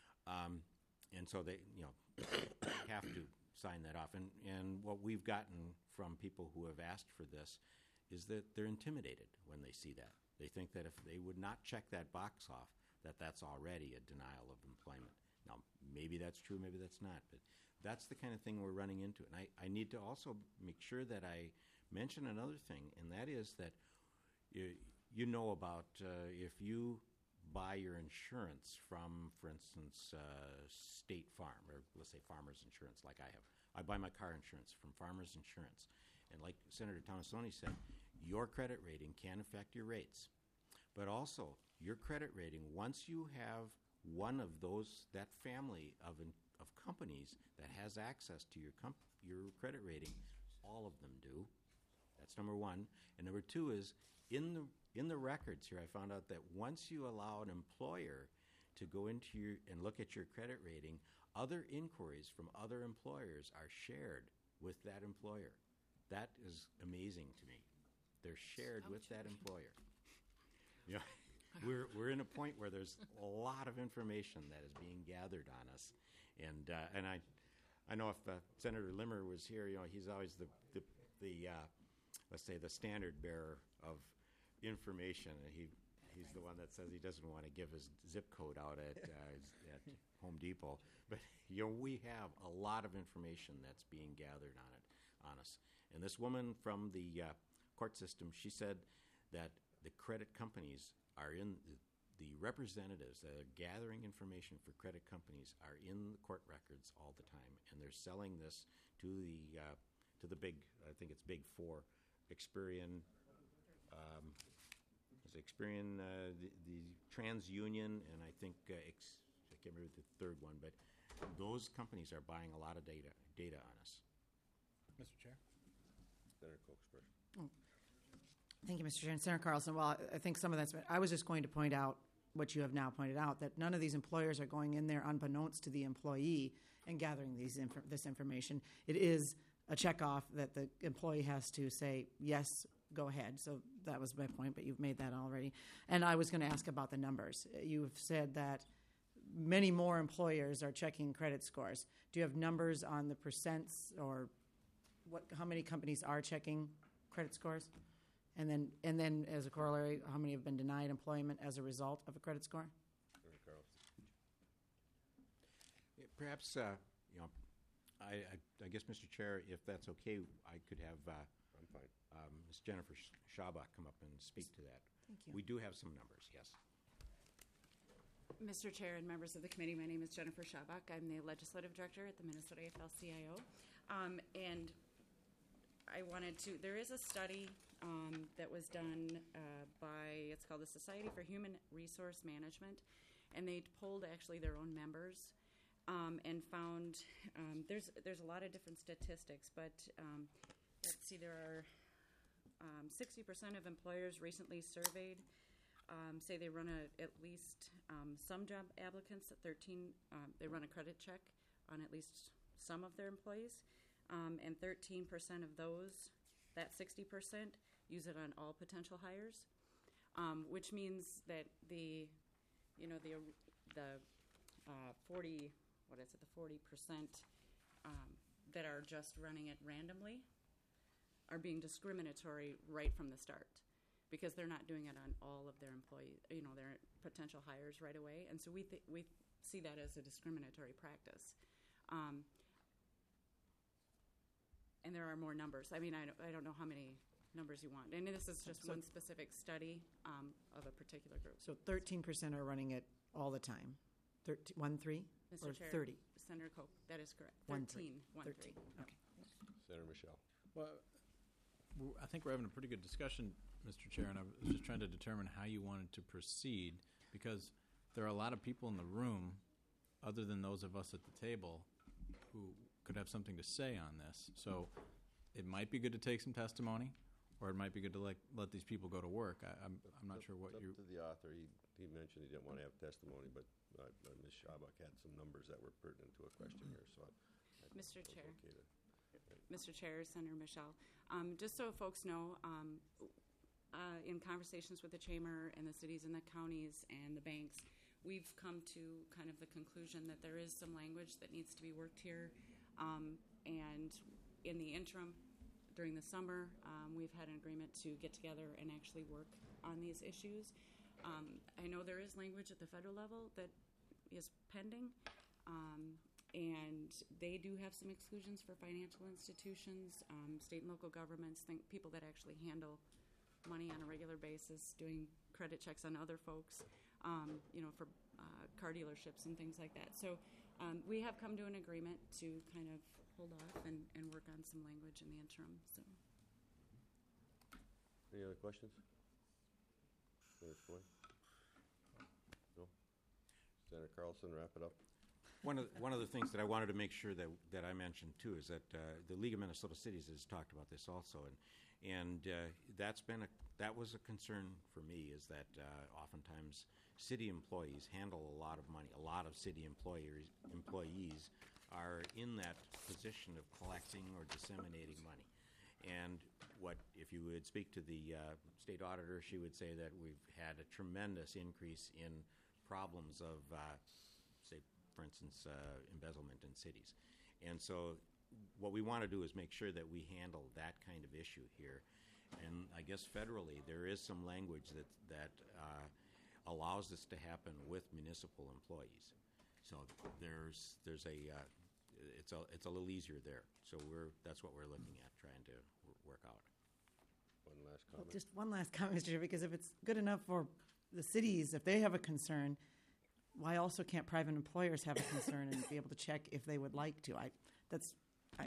[SPEAKER 13] Um, and so they, you know, have to sign that off. And, and what we've gotten from people who have asked for this is that they're intimidated when they see that. They think that if they would not check that box off, that that's already a denial of employment. Now, maybe that's true, maybe that's not, but that's the kind of thing we're running into. And I, I need to also make sure that I mention another thing, and that is that you, you know about uh, if you buy your insurance from, for instance, uh, State Farm, or let's say Farmers Insurance, like I have. I buy my car insurance from Farmers Insurance. And like Senator Tomassoni said, your credit rating can affect your rates. But also, your credit rating, once you have one of those, that family of, in, of companies that has access to your, comp, your credit rating, all of them do. That's number one. And number two is, in the in the records here, I found out that once you allow an employer to go into your and look at your credit rating, other inquiries from other employers are shared with that employer. That is amazing to me. They're shared with that employer. Yeah, we're we're in a point where there's a lot of information that is being gathered on us, and uh, and I I know if uh, Senator Limmer was here, you know, he's always the the the uh, let's say the standard bearer of information, and he he's the one that says he doesn't want to give his zip code out at uh, at Home Depot. But you know, we have a lot of information that's being gathered on it on us. And this woman from the uh, court system, she said that the credit companies are in the, the representatives that are gathering information for credit companies are in the court records all the time, and they're selling this to the uh, to the big, I think it's big four, Experian. Um, is Experian, uh, the, the TransUnion, and I think uh, ex, I can't remember the third one, but those companies are buying a lot of data data on us.
[SPEAKER 8] Mister Chair.
[SPEAKER 12] Senator Koch's first.
[SPEAKER 10] Oh. Thank you, Mister Chair. And Senator Carlson, well, I think some of that's been, I was just going to point out what you have now pointed out, that none of these employers are going in there unbeknownst to the employee and gathering these inf- this information. It is a checkoff that the employee has to say, yes, go ahead. So that was my point, but you've made that already. And I was going to ask about the numbers. You've said that many more employers are checking credit scores. Do you have numbers on the percents, or what? How many companies are checking credit scores? And then, and then as a corollary, how many have been denied employment as a result of a credit score?
[SPEAKER 12] Senator Carlson.
[SPEAKER 13] Yeah, perhaps, uh, you know, I, I, I guess, Mister Chair, if that's okay, I could have uh,
[SPEAKER 12] I'm fine.
[SPEAKER 13] um, Miz Jennifer Sch- Schabach come up and speak to that.
[SPEAKER 10] Thank you.
[SPEAKER 13] We do have some numbers, yes.
[SPEAKER 14] Mister Chair and members of the committee, my name is Jennifer Schabach. I'm the Legislative Director at the Minnesota A F L C I O. Um, and I wanted to, there is a study um, that was done uh, by, it's called the Society for Human Resource Management, and they polled actually their own members um, and found um, there's there's a lot of different statistics, but um, let's see, there are um, sixty percent of employers recently surveyed um, say they run a, at least um, some job applicants at thirteen, um, they run a credit check on at least some of their employees. Um, and thirteen percent of those, that sixty percent, use it on all potential hires, um, which means that the, you know, the the uh, forty, what is it, the forty percent um, that are just running it randomly are being discriminatory right from the start, because they're not doing it on all of their employees, you know, their potential hires right away, and so we th- we see that as a discriminatory practice. Um, And there are more numbers. I mean, I don't, I don't know how many numbers you want. And this is just
[SPEAKER 10] So-
[SPEAKER 14] one specific study um, of a particular group.
[SPEAKER 10] So thirteen percent are running it all the time. Thirteen, one, three?
[SPEAKER 14] Mister
[SPEAKER 10] Or
[SPEAKER 14] Chair,
[SPEAKER 10] thirty?
[SPEAKER 14] Senator Koch, that is correct.
[SPEAKER 10] One,
[SPEAKER 14] thirteen.
[SPEAKER 10] three.
[SPEAKER 14] One,
[SPEAKER 10] Thirteen,
[SPEAKER 14] three.
[SPEAKER 10] okay.
[SPEAKER 12] Senator Michelle.
[SPEAKER 8] Well, w- I think we're having a pretty good discussion, Mister Chair, and I was just trying to determine how you wanted to proceed, because there are a lot of people in the room, other than those of us at the table, who could have something to say on this. So it might be good to take some testimony, or it might be good to let, let these people go to work. I, I'm, I'm not
[SPEAKER 12] It's
[SPEAKER 8] sure what
[SPEAKER 12] up
[SPEAKER 8] you...
[SPEAKER 12] to the author. He, he mentioned he didn't want to have testimony, but uh, uh, Miz Schabak had some numbers that were pertinent to a question here, so I, I think
[SPEAKER 14] Mister
[SPEAKER 12] it was
[SPEAKER 14] Chair.
[SPEAKER 12] okay to-
[SPEAKER 14] Mister Chair, Senator Michelle, um, just so folks know, um, uh, in conversations with the Chamber and the cities and the counties and the banks, we've come to kind of the conclusion that there is some language that needs to be worked here. Um, and in the interim, during the summer, um, we've had an agreement to get together and actually work on these issues. Um, I know there is language at the federal level that is pending. Um, And they do have some exclusions for financial institutions, um, state and local governments, think people that actually handle money on a regular basis, doing credit checks on other folks, um, you know, for uh, car dealerships and things like that. So um, we have come to an agreement to kind of hold off and, and work on some language in the interim. So.
[SPEAKER 12] Any other questions? Senator Floyd? No? Senator Carlson, wrap it up.
[SPEAKER 13] One of, one of the things that I wanted to make sure that, that I mentioned too is that uh, the League of Minnesota Cities has talked about this also, and and uh, that's been a that was a concern for me, is that uh, oftentimes city employees handle a lot of money. A lot of city employers employees are in that position of collecting or disseminating money. And what if you would speak to the uh, state auditor, she would say that we've had a tremendous increase in problems of uh, say, for instance, uh, embezzlement in cities. And so what we want to do is make sure that we handle that kind of issue here. And I guess federally there is some language that, that uh, allows this to happen with municipal employees. So there's there's a uh, it's a it's a little easier there. So we're that's what we're looking at, trying to w- work out.
[SPEAKER 12] One last
[SPEAKER 10] Well,
[SPEAKER 12] comment.
[SPEAKER 10] just one last comment, Mister Chair, because if it's good enough for the cities, if they have a concern, why also can't private employers have a concern and be able to check if they would like to? I, that's, I,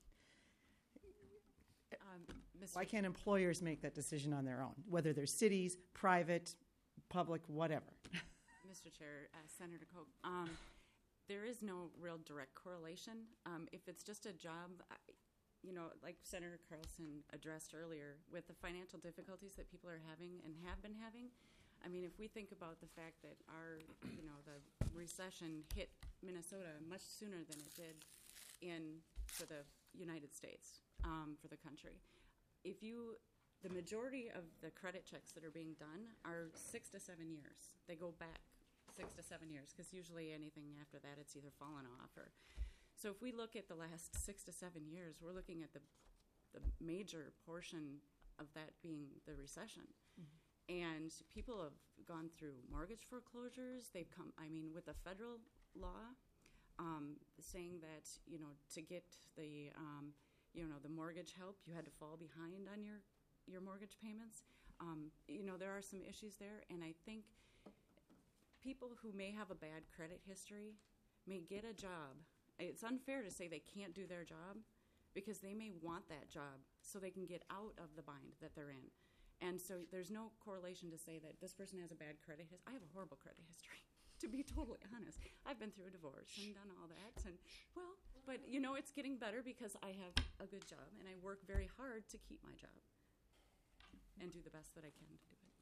[SPEAKER 14] Um, Mister
[SPEAKER 10] why can't employers make that decision on their own, whether they're cities, private, public, whatever?
[SPEAKER 14] Mister Chair, uh, Senator Koch, um, there is no real direct correlation. Um, if it's just a job, I, you know, like Senator Carlson addressed earlier, with the financial difficulties that people are having and have been having, I mean, if we think about the fact that our, you know, the recession hit Minnesota much sooner than it did in for the United States, um, for the country. If you, the majority of the credit checks that are being done are six to seven years. They go back six to seven years, because usually anything after that, it's either fallen off or. So if we look at the last six to seven years, we're looking at the the major portion of that being the recession. And people have gone through mortgage foreclosures. They've come, I mean, with the federal law um, saying that, you know, to get the, um, you know, the mortgage help, you had to fall behind on your, your mortgage payments. Um, you know, there are some issues there. And I think people who may have a bad credit history may get a job. It's unfair to say they can't do their job, because they may want that job so they can get out of the bind that they're in. And so there's no correlation to say that this person has a bad credit history. I have a horrible credit history. to be totally honest. I've been through a divorce and done all that, and well, but you know, it's getting better because I have a good job and I work very hard to keep my job and do the best that I can to do it.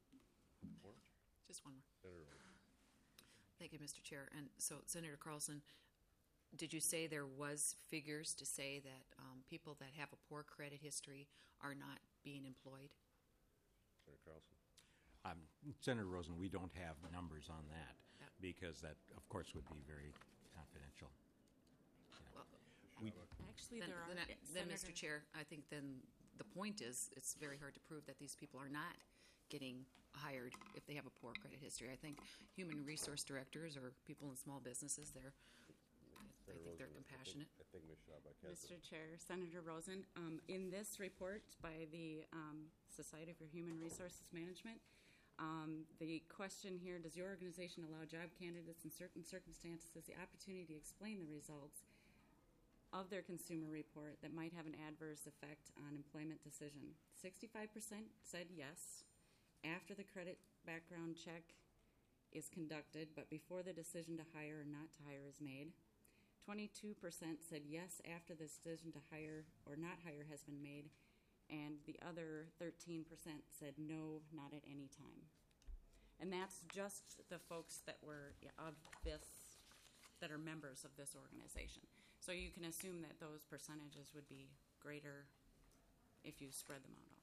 [SPEAKER 6] Just one more.
[SPEAKER 12] Senator Rose.
[SPEAKER 6] Thank you, Mister Chair. And so, Senator Carlson, did you say there was figures to say that um, people that have a poor credit history are not being employed?
[SPEAKER 12] Senator Carlson.
[SPEAKER 13] Um, Senator Rosen, we don't have numbers on that
[SPEAKER 6] Yep.
[SPEAKER 13] because that, of course, would be very confidential.
[SPEAKER 6] Well,
[SPEAKER 13] We,
[SPEAKER 14] Actually,
[SPEAKER 6] then,
[SPEAKER 14] there are
[SPEAKER 6] then, I- then, Mister
[SPEAKER 14] Senator-
[SPEAKER 6] Chair, I think then the point is it's very hard to prove that these people are not getting hired if they have a poor credit history. I think human resource directors or people in small businesses, they're, I
[SPEAKER 12] Senator
[SPEAKER 6] think they're
[SPEAKER 12] Rosen,
[SPEAKER 6] compassionate.
[SPEAKER 12] I think, I think Miz Schabak has
[SPEAKER 14] Mister
[SPEAKER 12] it.
[SPEAKER 14] Chair, Senator Rosen, um, in this report by the um, Society for Human Resources Management, um, the question here, does your organization allow job candidates in certain circumstances the opportunity to explain the results of their consumer report that might have an adverse effect on employment decision? sixty-five percent said yes after the credit background check is conducted, but before the decision to hire or not to hire is made. twenty-two percent said yes after the decision to hire or not hire has been made, and the other thirteen percent said no, not at any time. And that's just the folks that were yeah, of this, that are members of this organization. So you can assume that those percentages would be greater if you spread them out all.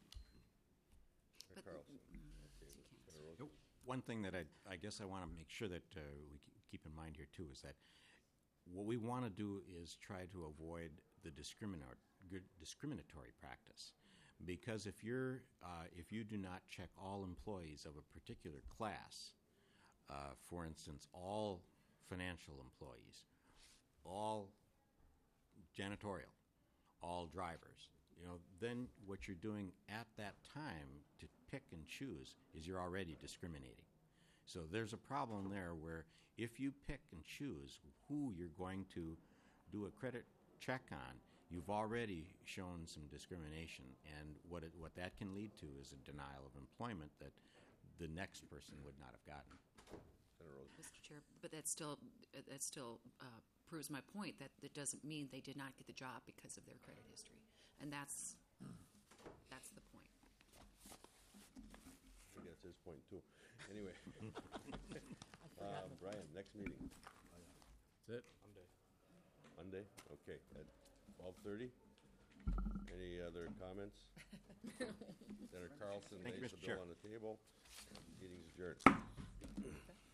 [SPEAKER 12] Senator
[SPEAKER 6] But-
[SPEAKER 12] Carlson. Okay, Senator Rosen.
[SPEAKER 13] One thing that I, I guess I want to make sure that uh, we k- keep in mind here too is that what we want to do is try to avoid the discriminatory discriminatory practice, because if you're uh, if you do not check all employees of a particular class, uh, for instance, all financial employees, all janitorial, all drivers, you know, then what you're doing at that time to pick and choose is you're already discriminating. So there's a problem there where if you pick and choose who you're going to do a credit check on, you've already shown some discrimination, and what it, what that can lead to is a denial of employment that the next person would not have gotten.
[SPEAKER 12] Senator Rosen.
[SPEAKER 6] Mister Chair, but that still, that still uh, proves my point that it doesn't mean they did not get the job because of their credit history. And that's, that's the point.
[SPEAKER 12] I think that's his point too. Anyway. um, Brian, next meeting.
[SPEAKER 8] That's it.
[SPEAKER 12] Monday? Okay, at twelve thirty? Any other comments? Senator Carlson
[SPEAKER 13] Thank you,
[SPEAKER 12] lays
[SPEAKER 13] Mister
[SPEAKER 12] the bill
[SPEAKER 13] Chair.
[SPEAKER 12] on the table. Meeting's adjourned.